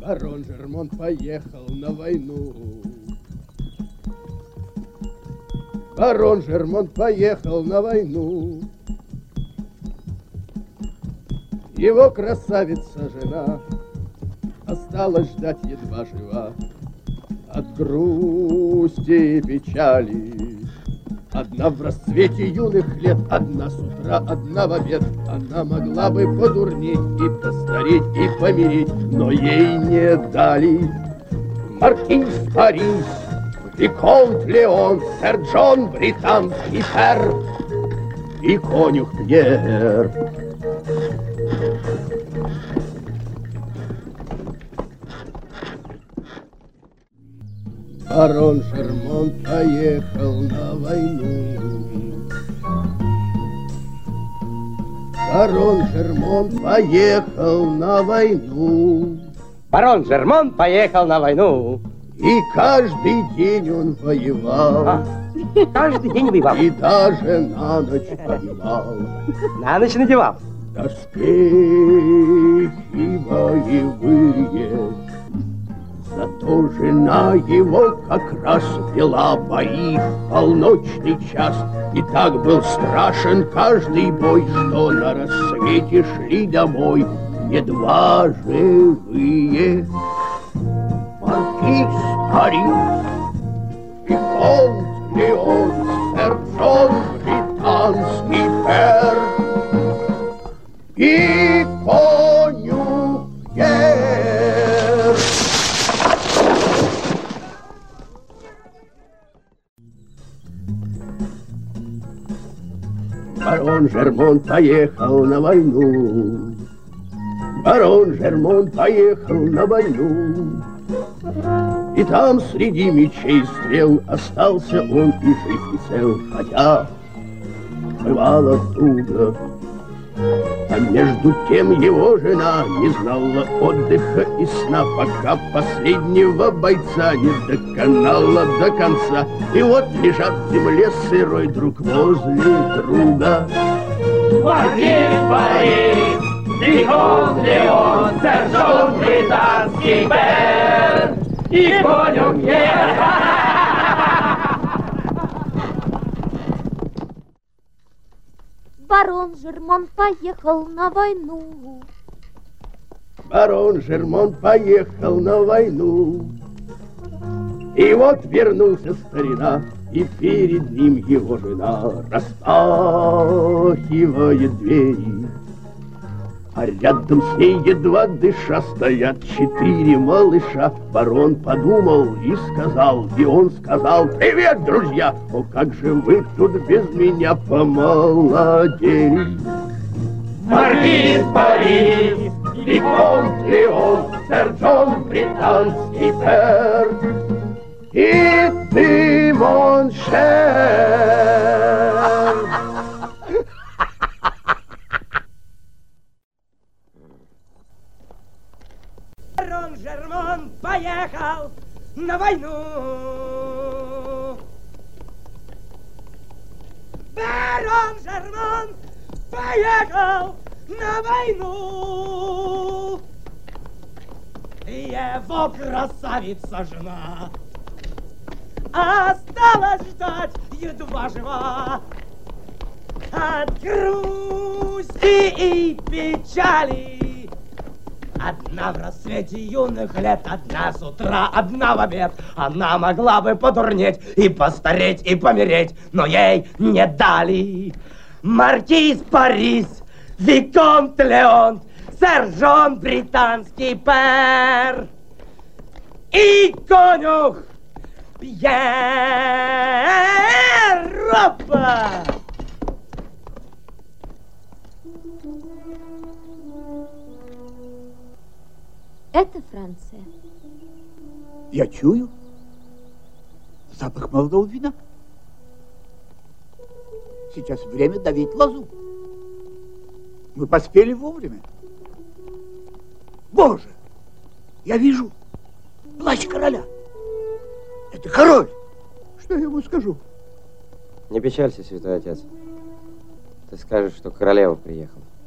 Барон Жермон поехал на войну. Барон Жермон поехал на войну. Его красавица жена осталась ждать едва жива. От грусти и печали. Одна в расцвете юных лет, одна с утра, одна в обед. Она могла бы подурнеть и постареть, и помереть, но ей не дали. Маркиз Парис, Виконт Леон, сэр Джон британский пер и конюх Пьер. Барон Жермон поехал на войну. Барон Жермон поехал на войну. Барон Жермон поехал на войну. И каждый день он воевал. Каждый день воевал. И даже на ночь воевал. На ночь надевал. Доспехи боевые. Зато жена его как раз вела бои в полночный час. И так был страшен каждый бой, что на рассвете шли домой едва живые. Маркиз Парис, Виконт Леон, сэр Джон британский пер и конюх Пьер. Барон Жермон поехал на войну. Барон Жермон поехал на войну. И там среди мечей и стрел остался он и жив, и цел, хотя бывало туго. А между тем его жена не знала отдыха и сна, пока последнего бойца не доконала до конца. И вот лежат в земле сырой друг возле друга. Маркиз Парис, Виконт Леон, сэр Джон британский пер и конюх Пьер. Барон Жермон поехал на войну. Барон Жермон поехал на войну. И вот вернулся старина, и перед ним его жена распахивает двери. А рядом с ней, едва дыша, стоят 4 малыша. Барон подумал и сказал, и он сказал: привет, друзья! О, как же вы тут без меня помолодели! Маркиз Парис, Виконт Леон, сэр Джон британский пер и ты, моншер! Барон Жермон поехал на войну. Барон Жермон поехал на войну. Его красавица жена осталась ждать едва жива. От грусти и печали. Одна в рассвете юных лет, одна с утра, одна в обед. Она могла бы подурнеть и постареть, и помереть, но ей не дали. Маркиз Парис, Виконт Леон, сэр Джон британский пер и конюх Пьер. Опа! Это Франция. Я чую запах молодого вина. Сейчас время давить лозу. Мы поспели вовремя. Боже, я вижу плащ короля. Это король. Что я ему скажу? Не печалься, святой отец. Ты скажешь, что королева приехала.